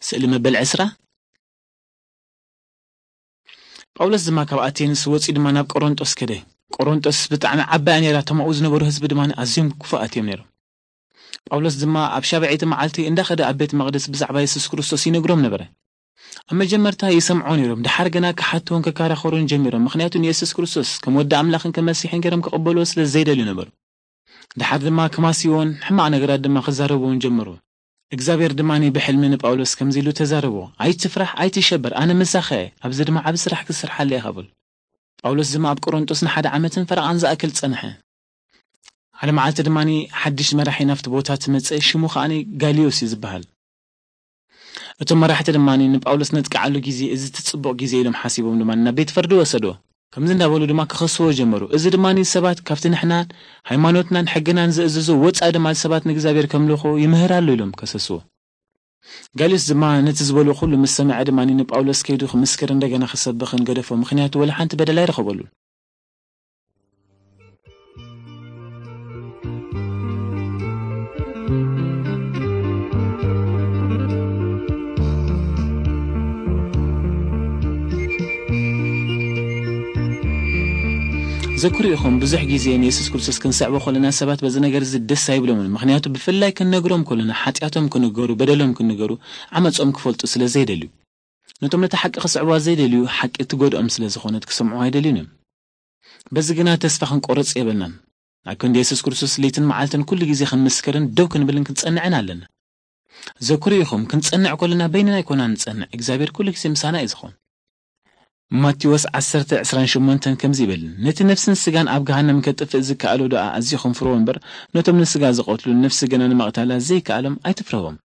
سأل مبل عسرة ጳውሎስ ድማ ካብ አቴንስ ወፂ ድማ ናብ ቆሮንጦስ ከደ ቆሮንጦስ ብጣዕሚ ዓባይ ነይራ ተማኡ ዝነበሩ ህዝቢ ድማ ኣዝዮም ክፉኣት እዮም ነይሮም ጳውሎስ ድማ ኣብ ሻብዒቲ መዓልቲ እንዳኸደ ኣብ ቤተ መቅደስ ብዛዕባ ኢየሱስ ክርስቶስ ይነግሮም ነበረ ኣብ መጀመርታ ይሰምዑ ነይሮም ድሓር ገና ክሓትውን ከካራኸሩን ጀሚሮም ምክንያቱ ኢየሱስ ክርስቶስ ከም ወዲ ኣምላኽን ከም መሲሕን ገይሮም ክቕበልዎ ስለ ዘይደልዩ ነበሩ ድሓር ድማ ከማሲዎን ሕማቕ ነገራት ድማ ክዛረቡን ጀመሩ እግዚአብሔር ድማኒ በሕልምን ጳውሎስ ከምዚሉ ተዛረቦ አይትፍራህ አይትሸበር አነ መሳኸ ኣብዚ ድማ ዓብ ስራሕ ክስርሓለ ይኸብል ጳውሎስ ድማ ኣብ ቆሮንጦስ ንሓደ ዓመትን ፈርቓን ዝኣክል ጸንሐ ሓደ መዓልቲ ድማኒ ሓድሽ መራሒ ናፍቲ ቦታ ትመጽእ ሽሙ ኸኣኒ ጋሊዮስ ይዝበሃል እቶም መራሕቲ ድማኒ ንጳውሎስ ነጥቅዓሉ ጊዜ እዚ ትጽቡቕ ጊዜ ኢሎም ሓሲቦም ድማኒ ናብ ቤት ፍርዲ ወሰድዎ ከምዚ እንዳበሉ ድማ ክኸስዎ ጀመሩ እዚ ድማኒ ሰባት ካብቲ ንሕናን ሃይማኖትናን ሕግናን ዝእዝዙ ወጻኢ ድማ ሰባት ንእግዚአብሔር ከምልኹ ይምህራሉ ኢሎም ከሰስዎ ጋሊዮስ ድማ ነቲ ዝበሉ ኩሉ ምስ ሰምዐ ድማኒ ንጳውሎስ ከይዱ ክምስክር እንደገና ክሰብኽን ገደፎ ምክንያቱ ወላ ሓንቲ በደል ኣይረኸበሉ ዘኩሪኹም ብዙሕ ጊዜ ኢየሱስ ክርስቶስ ክንሰዕቦ ኮለና ሰባት በዚ ነገር ደስ አይብሎምን ምክንያቱ ብፍላይ ክንነግሮም ኮለና ሓጢያቶም ክንገሩ በደሎም ክንገሩ ዓመጾም ክፈልጡ ስለ ዘይደልዩ ነቶም ነታ ሓቂ ክስዕቦ ዘይደልዩ ሓቂ ትጎድኦም ስለ ዝኾነት ክሰምዑ አይደልዩን በዚ ግና ተስፋ ክንቆርጽ የብልናን ኣከን ኢየሱስ ክርስቶስ ለይትን መዓልትን ኩሉ ጊዜ ክንምስክርን ደው ክንብልን ክንጸንዕን ኣለና ዘኩሪኹም ክንጸንዕ ኮለና በይንና ይኮናን ንጸንዕ እግዚአብሔር ኩሉ ጊዜ ምሳና እዩ ዝኾን ማቴዎስ 10:28 ከምዚ ይብል ነቲ ነፍስን ስጋን ኣብ ገሃነም ከጥፍእ ዝከኣሉ ደኣ ኣዝይኹም ፍርዎ እምበር ነቶም ንስጋ ዝቆትሉ ነፍሲ ገና ንመቕታላ ዘይከኣሎም ኣይትፍረዎም